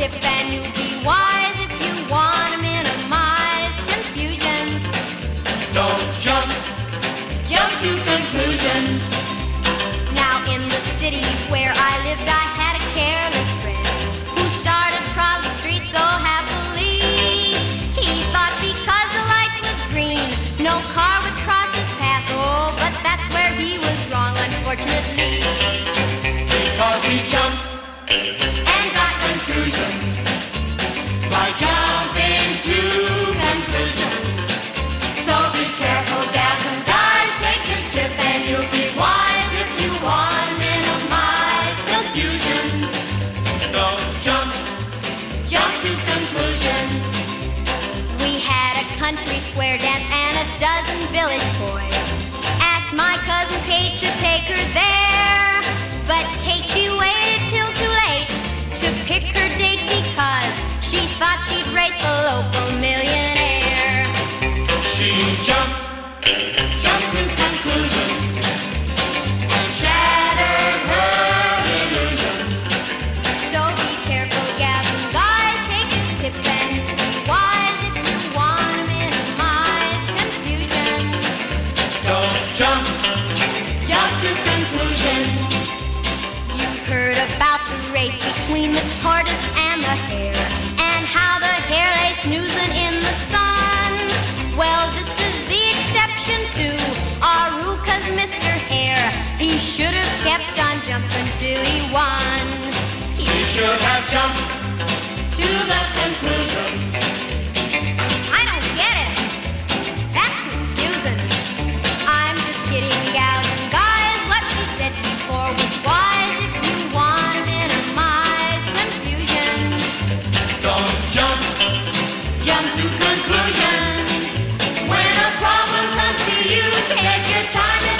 tip and you'll be wise if you want to minimize confusions. Don't jump to conclusions. Now in the city where I lived, I had a careless friend who started across the street so happily. He thought because the light was green, no car would cross his path. Oh, but that's where he was wrong, unfortunately. Because he jumped and got contusions by jumping to conclusions. So be careful, gals and guys, take this tip and you'll be wise if you want to minimize confusions. Don't jump to conclusions. We had a country square dance and a dozen village boys asked my cousin Kate to take her there. But Kate, she waited till too late to pick her date because she thought she'd rate the local millionaire. She jumped to conclusions and shattered her illusions. So be careful, gals and guys, take this tip and you'll be wise if you want to minimize confusions. Don't jump to conclusions. You've heard about the race between the tortoise and the hare, and how the hare lay snoozing in the sun. Well, this is the exception to our rule, 'cause Mr. Hare, he should have kept on jumping till he won. He should have jumped to the conclusion. I don't get it. That's confusing. I'm just kidding, gals and guys. What we said before was wise if you want to minimize confusions. Don't jump to conclusions. When a problem comes to you, take your time